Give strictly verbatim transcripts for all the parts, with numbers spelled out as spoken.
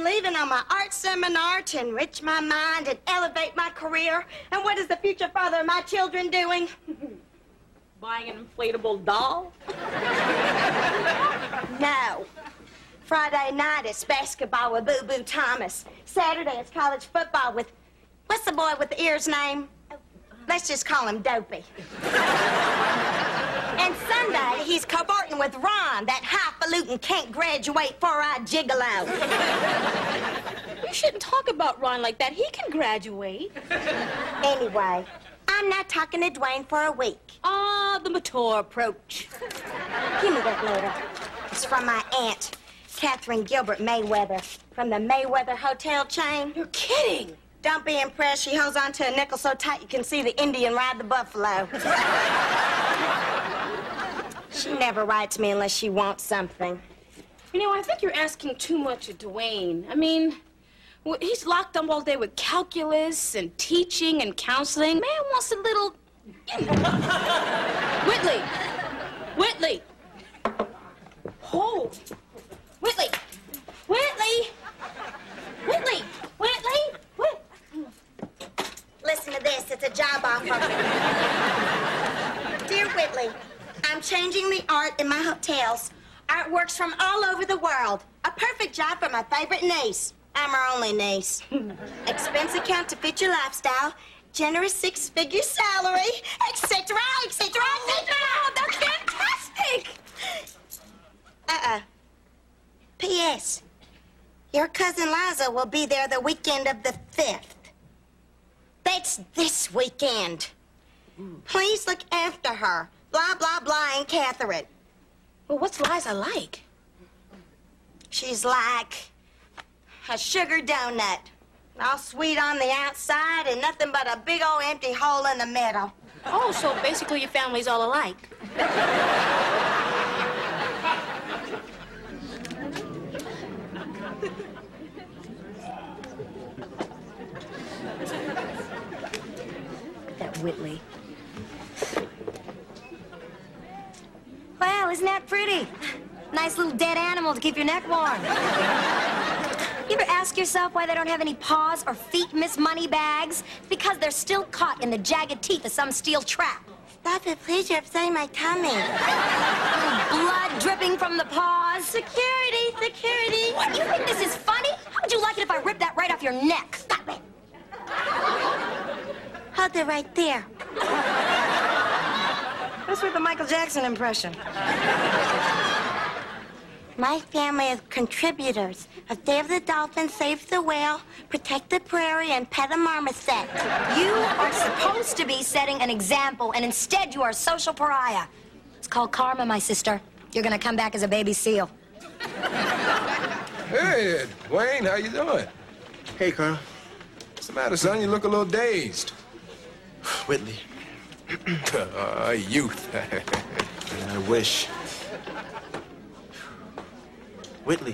leaving on my art seminar to enrich my mind and elevate my career. And what is the future father of my children doing? Buying an inflatable doll? No. Friday night it's basketball with Boo Boo Thomas. Saturday it's college football with, what's the boy with the ears name? Let's just call him Dopey. And Sunday, he's cavorting with Ron, that highfalutin can't graduate four-eyed gigolo. You shouldn't talk about Ron like that. He can graduate. Anyway, I'm not talking to Dwayne for a week. Ah, the mature approach. Give me that letter. It's from my aunt, Catherine Gilbert Mayweather, from the Mayweather Hotel chain. You're kidding. Don't be impressed. She holds on to a nickel so tight you can see the Indian ride the buffalo. She never writes me unless she wants something. You know, I think you're asking too much of Dwayne. I mean, well, he's locked up all day with calculus and teaching and counseling. Man wants a little... You know. Whitley! Whitley! Oh! Whitley! Whitley! Whitley! Whitley! Whit... Listen to this. It's a job offer. Dear Whitley, I'm changing the art in my hotels. Artworks from all over the world. A perfect job for my favorite niece. I'm her only niece. Expense account to fit your lifestyle. Generous six-figure salary, et cetera, et cetera, et cetera. Oh, that's fantastic! Uh-uh. P S Your cousin Liza will be there the weekend of the fifth. That's this weekend. Please look after her. Blah, blah, blah, and Catherine. Well, what's Liza like? She's like a sugar donut. All sweet on the outside and nothing but a big old empty hole in the middle. Oh, so basically your family's all alike. That Whitley. Well, isn't that pretty? Nice little dead animal to keep your neck warm. You ever ask yourself why they don't have any paws or feet, Miss Moneybags? It's because they're still caught in the jagged teeth of some steel trap. Stop it, please. You're upsetting my tummy. Blood dripping from the paws. Security, security. What, you think this is funny? How would you like it if I ripped that right off your neck? Stop it. Hold it right there. What's with the Michael Jackson impression? My family is contributors of Save the Dolphin, Save the Whale, Protect the Prairie, and Pet a Marmoset. You are supposed to be setting an example, and instead you are a social pariah. It's called karma, my sister. You're gonna come back as a baby seal. Hey, Dwayne, how you doing? Hey, Colonel. What's the matter, son? You look a little dazed. Whitley. uh, youth. Man, I wish. Whitley.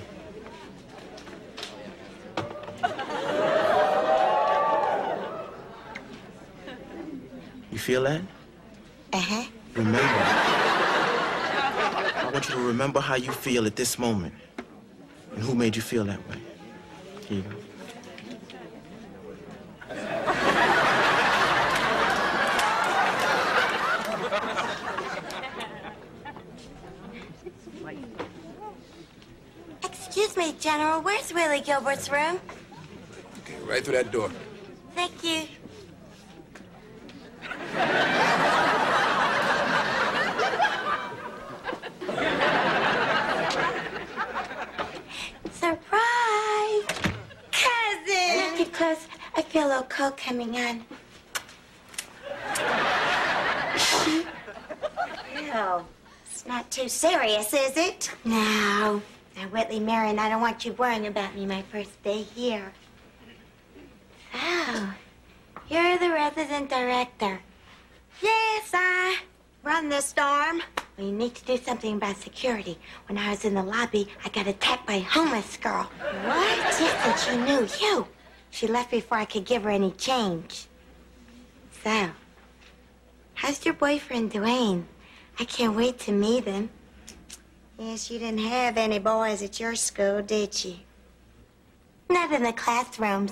You feel that? Uh-huh. Remember. I want you to remember how you feel at this moment. And who made you feel that way. Here you go. Excuse me, General. Where's Willie Gilbert's room? Okay, right through that door. Thank you. Surprise! Cousin! Keep close. I feel a little cold coming on. Well, it's not too serious, is it? No. Now, Whitley, Marion, I don't want you worrying about me my first day here. So, you're the resident director. Yes, I run the storm. Well, you need to do something about security. When I was in the lobby, I got attacked by a homeless girl. What? Yes, and she knew you. She left before I could give her any change. So, how's your boyfriend, Dwayne? I can't wait to meet him. Yes, you didn't have any boys at your school, did you? Not in the classrooms.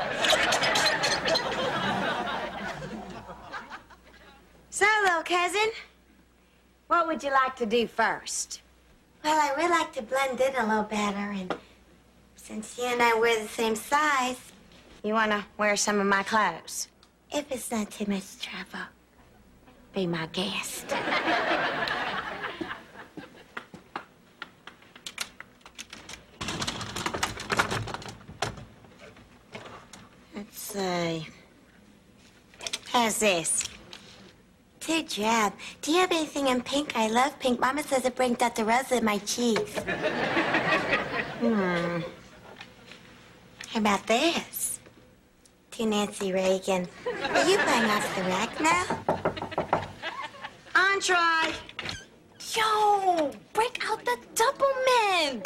So, little cousin, what would you like to do first? Well, I would like to blend in a little better, and since you and I wear the same size, you want to wear some of my clothes. If it's not too much trouble, be my guest. Let's see. How's this? Good job. Do you have anything in pink? I love pink. Mama says it brings out the rose in my cheeks. Hmm. How about this? To Nancy Reagan. Are you playing off the rack now? Entree! Yo, break out the double mint.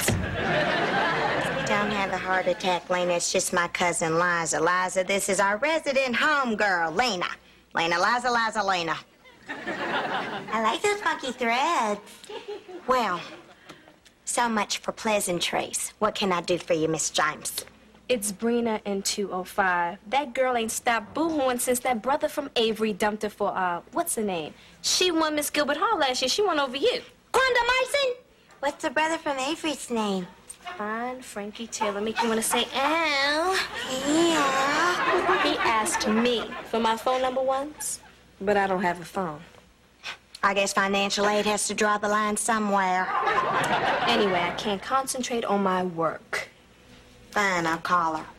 Don't have a heart attack, Lena. It's just my cousin Liza. Liza, this is our resident homegirl, Lena. Lena, Liza, Liza, Lena. I like those funky threads. Well, so much for pleasantries. What can I do for you, Miss James? It's Brina in two oh five. That girl ain't stopped boo-hooing since that brother from Avery dumped her for, uh, what's her name? She won Miss Gilbert Hall last year. She won over you. Quanda Mason? What's the brother from Avery's name? Fine, Frankie Taylor. Make you want to say, ow. Yeah. He asked me for my phone number once, but I don't have a phone. I guess financial aid has to draw the line somewhere. Anyway, I can't concentrate on my work. Fine, I'll call her.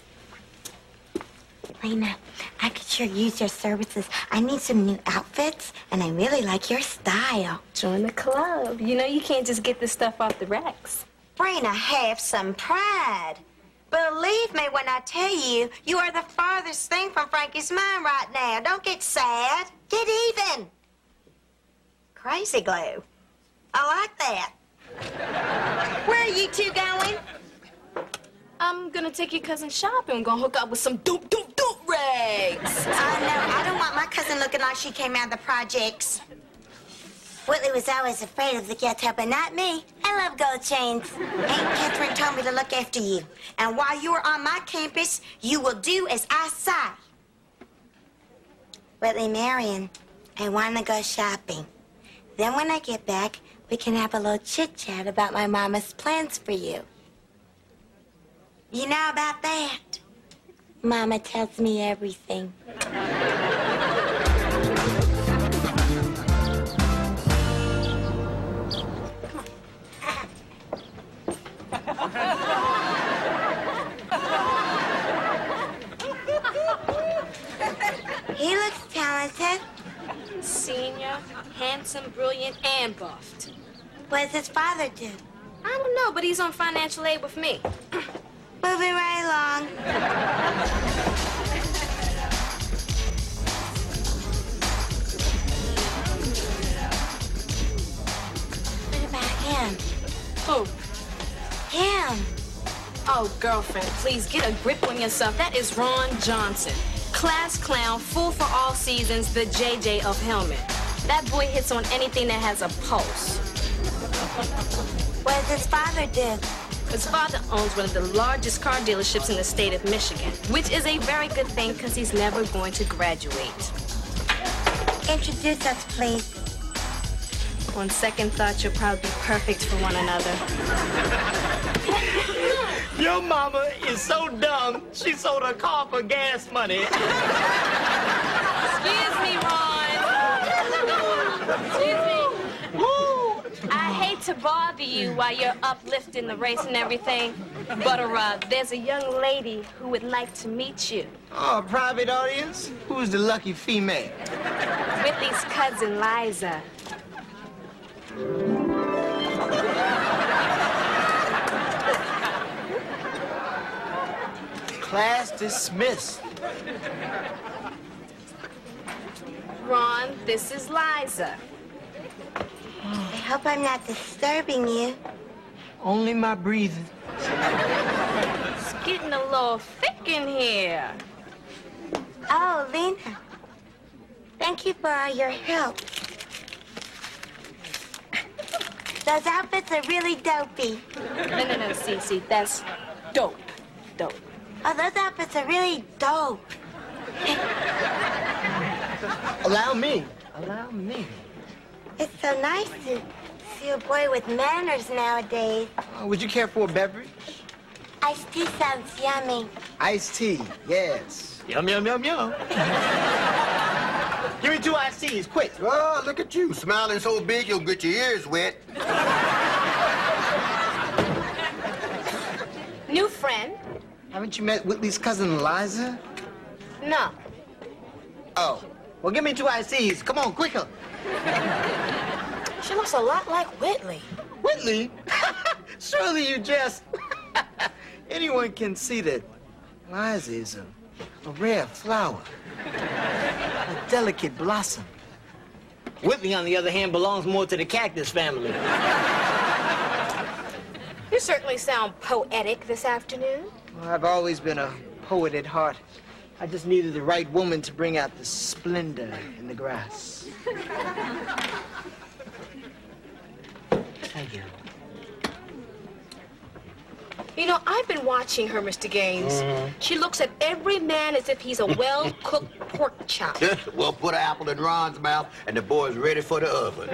Lena, I could sure use your services. I need some new outfits, and I really like your style. Join the club. You know you can't just get this stuff off the racks. Brina, have some pride. Believe me when I tell you, you are the farthest thing from Frankie's mind right now. Don't get sad. Get even. Crazy glue. I like that. Where are you two going? I'm gonna take your cousin shopping. We're gonna hook up with some doop doop doop rags. Oh, no, I don't want my cousin looking like she came out of the projects. Whitley was always afraid of the ghetto, but not me. I love gold chains. Aunt Catherine told me to look after you. And while you're on my campus, you will do as I say. Whitley, Marion, I want to go shopping. Then when I get back, we can have a little chit-chat about my mama's plans for you. You know about that? Mama tells me everything. He looks talented. Senior, handsome, brilliant, and buffed. What does his father do? I don't know, but he's on financial aid with me. Moving right along. What about him? Who? Him. Oh, girlfriend, please get a grip on yourself. That is Ron Johnson. Class clown, fool for all seasons, the J J of Helmet. That boy hits on anything that has a pulse. What does his father do? His father owns one of the largest car dealerships in the state of Michigan, which is a very good thing because he's never going to graduate. Introduce us, please. On second thought, you'll probably be perfect for one another. Your mama is so dumb, she sold her car for gas money. Excuse me, Ron. Excuse me. I hate to bother you while you're uplifting the race and everything, but uh, there's a young lady who would like to meet you. Oh, private audience? Who's the lucky female? Whitley's cousin, Liza. Class dismissed. Ron, this is Liza. I hope I'm not disturbing you. Only my breathing. It's getting a little thick in here. Oh, Lena. Thank you for all your help. Those outfits are really dopey. No, no, no, see, see, that's dope. Dope. Oh, those outfits are really dope. Allow me. Allow me. It's so nice to see a boy with manners nowadays. Uh, would you care for a beverage? Iced tea sounds yummy. Iced tea, yes. Yum, yum, yum, yum. Give me two iced teas, quick. Oh, look at you, smiling so big you'll get your ears wet. New friend? Haven't you met Whitley's cousin, Liza? No. Oh. Well, give me two iced teas. Come on, quicker. She looks a lot like Whitley. Whitley? Surely you just... Anyone can see that Liza is a, a rare flower. A delicate blossom. Whitley, on the other hand, belongs more to the cactus family. You certainly sound poetic this afternoon. Well, I've always been a poet at heart. I just needed the right woman to bring out the splendor in the grass. Thank you. You know, I've been watching her, Mister Gaines. Mm-hmm. She looks at every man as if he's a well-cooked pork chop. Well, put an apple in Ron's mouth, and the boy's ready for the oven.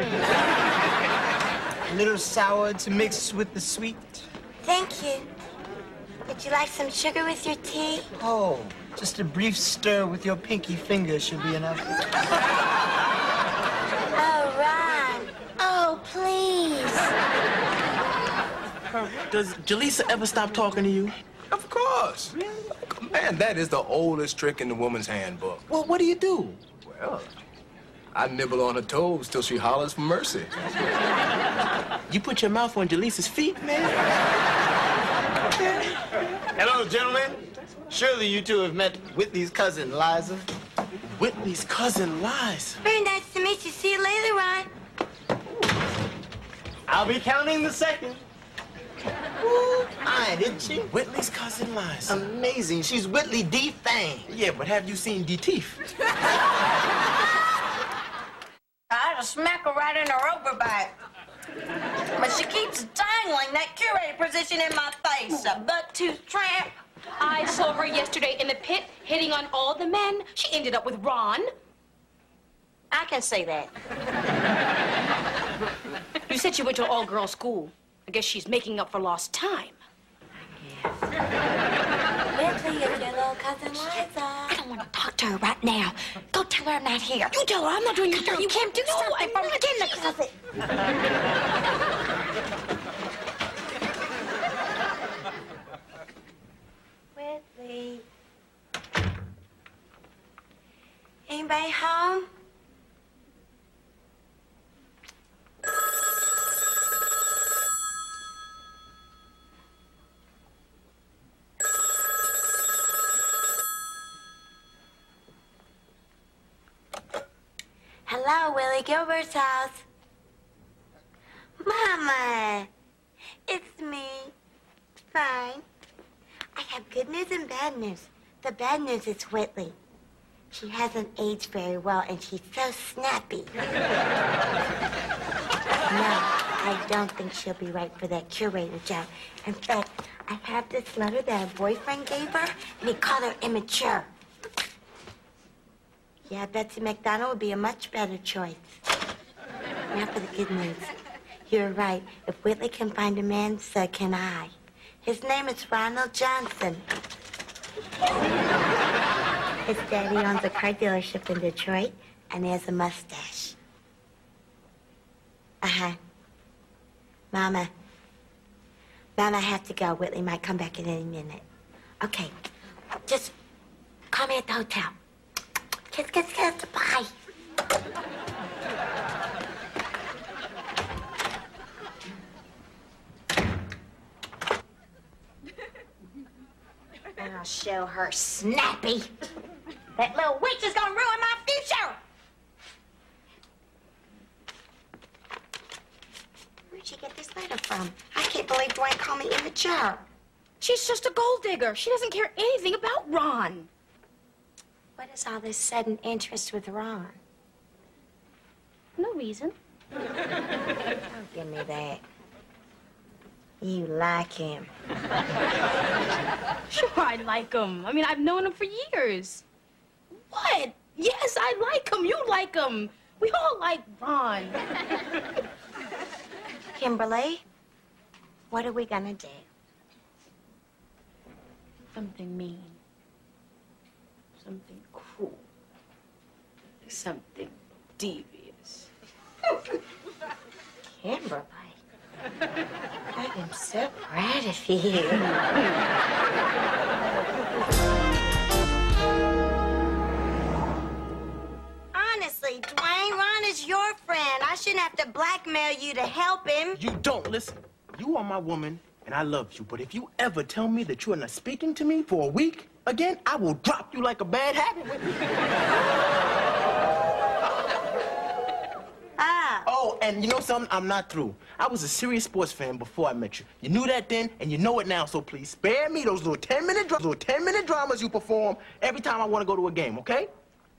A little sour to mix with the sweet. Thank you. Would you like some sugar with your tea? Oh, just a brief stir with your pinky finger should be enough. Oh, Ron. Oh, please. Does Jaleesa ever stop talking to you? Of course. Man, that is the oldest trick in the woman's handbook. Well, what do you do? Well, I nibble on her toes till she hollers for mercy. You put your mouth on Jaleesa's feet, man? Hello, gentlemen. Surely you two have met Whitley's cousin, Liza. Whitley's cousin, Liza. Very nice to meet you. See you later, Ron. I'll be counting the second. Ooh, fine, isn't she? Whitley's cousin, Liza. Amazing. She's Whitley D. Fang. Yeah, but have you seen D. Teeth? I had to smack her right in her overbite. But she keeps dangling that curator position in my face. A butt-tooth tramp. I saw her yesterday in the pit hitting on all the men. She ended up with Ron. I can say that. You said she went to an all-girls school. I guess she's making up for lost time. Whitley is your little cousin Liza. I don't want to talk to her right now. Go tell her I'm not here. You tell her I'm not doing Tell her you can't do something I'm for me. not. Get in the closet. Whitley. Anybody home? Hello, Willie Gilbert's house. Mama, it's me. Fine. I have good news and bad news. The bad news is Whitley. She hasn't aged very well, and she's so snappy. No, I don't think she'll be right for that curator job. In fact, I have this letter that her boyfriend gave her, and he called her immature. Yeah, Betsy McDonald would be a much better choice. Now for the good news. You're right. If Whitley can find a man, so can I. His name is Ronald Johnson. His daddy owns a car dealership in Detroit, and he has a mustache. Uh-huh. Mama. Mama, I have to go. Whitley might come back in any minute. Okay. Just call me at the hotel. Kiss, kiss, kiss. Bye. I'll show her snappy. That little witch is gonna ruin my future. Where'd she get this letter from? I can't believe Dwayne called me immature. She's just a gold digger. She doesn't care anything about Ron. What is all this sudden interest with Ron? No reason. Don't give me that. You like him. Sure, I like him. I mean, I've known him for years. What? Yes, I like him. You like him. We all like Ron. Kimberly, what are we gonna do? Something mean. Something cruel. Something devious. Kimberly, I am so proud of you. Honestly, Dwayne, Ron is your friend. I shouldn't have to blackmail you to help him. You don't listen. You are my woman, and I love you. But if you ever tell me that you are not speaking to me for a week again, I will drop you like a bad habit. Ah. Oh, and you know something? I'm not through. I was a serious sports fan before I met you. You knew that then, and you know it now. So please spare me those little ten-minute, dra- little ten-minute dramas you perform every time I want to go to a game. Okay?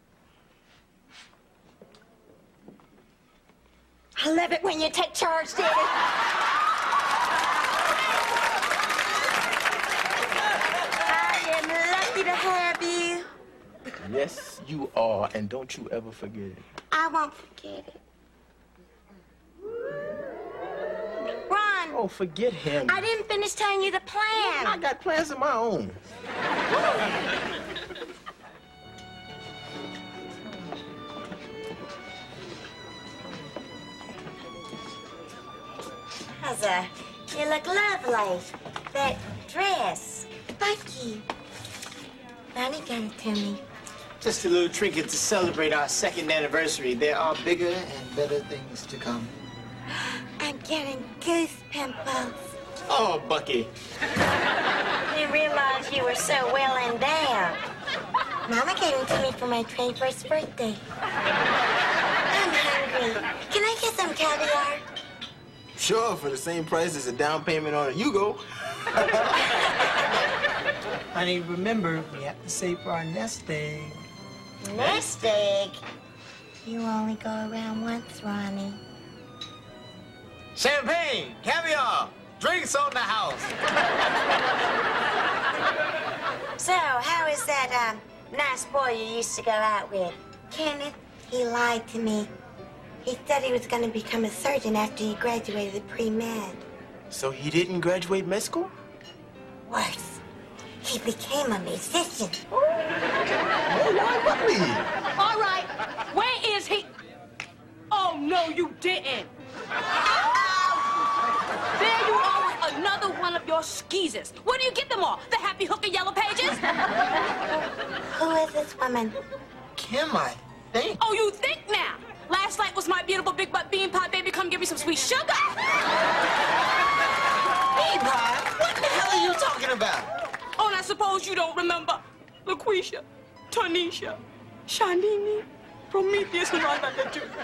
I love it when you take charge, Daddy. I am lucky to have you. Yes, you are, and don't you ever forget it. I won't forget it. Ron. Oh, forget him. I didn't finish telling you the plan. I got plans of my own. Haza, you look lovely. That dress. Thank you. Ronnie got it to me. Just a little trinket to celebrate our second anniversary. There are bigger and better things to come. I'm getting goose pimples. Oh, Bucky. I didn't realize you were so well endowed. Mama gave them to me for my twenty-first birthday. I'm hungry. Can I get some caviar? Sure, for the same price as a down payment on a Yugo. Honey, remember, we have to save for our nest egg. Nest egg? You only go around once, Ronnie. Champagne, caviar, drinks on the house. So, how is that, um, nice boy you used to go out with? Kenneth, he lied to me. He said he was going to become a surgeon after he graduated pre-med. So he didn't graduate med school? Worse, he became a musician. Oh, why would we? All right, where is he? Oh, no, you didn't. There you are with another one of your skeezers. Where do you get them all? The Happy Hooker Yellow Pages? Who is this woman? Kim, I think. Oh, you think now? Last night was my beautiful big butt bean pie, baby. Come give me some sweet sugar. Hey, Pie, what the hell are you talking about? Oh, and I suppose you don't remember LaQuisha, Tanisha, Shanini, Prometheus, and Rhonda Junior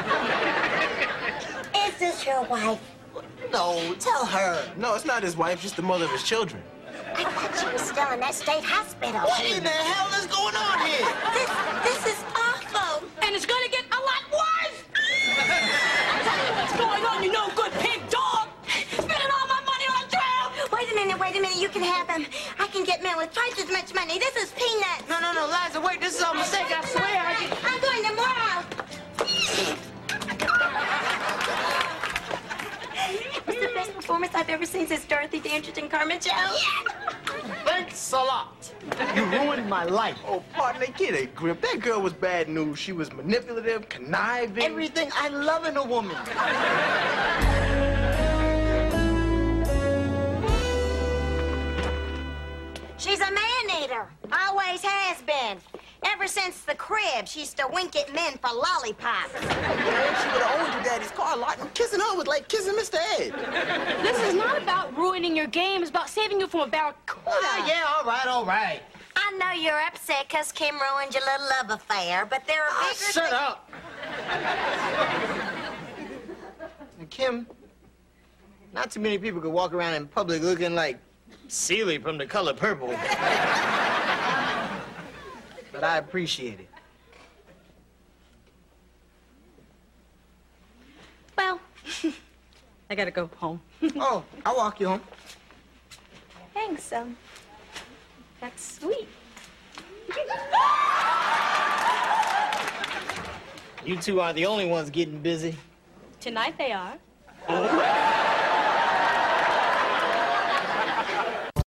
Is this your wife? No, tell her. No, it's not his wife, just the mother of his children. I thought she was still in that state hospital. What in the hell is going on here? This, this is awful. And it's gonna get a lot worse. I tell you what's going on, you no good pig dog. Spending all my money on a trail. Wait a minute, wait a minute. You can have them. I can get men with twice as much money. This is peanuts. No, no, no, Liza, wait, this is a mistake, I swear. I can... I'm going tomorrow. It's the best performance I've ever seen since Dorothy Dandridge and Carmen Jones. Thanks a lot. You ruined my life. Oh, partner, get a grip. That girl was bad news. She was manipulative, conniving. Everything I love in a woman. She's a man-eater. Always has been. Ever since the crib, she used to wink at men for lollipops. She would have owned your daddy's car lot, and kissing her was like kissing Mister Ed. This is not about ruining your game. It's about saving you from a barracuda. Ah, yeah, all right, all right. I know you're upset because Kim ruined your little love affair, but there are Ah, bigger shut thi- up. Now, Kim, not too many people could walk around in public looking like Celie from The Color Purple. But I appreciate it. Well, I gotta go home. Oh, I'll walk you home. Thanks, um, that's sweet. You two are the only ones getting busy. Tonight they are. Oh.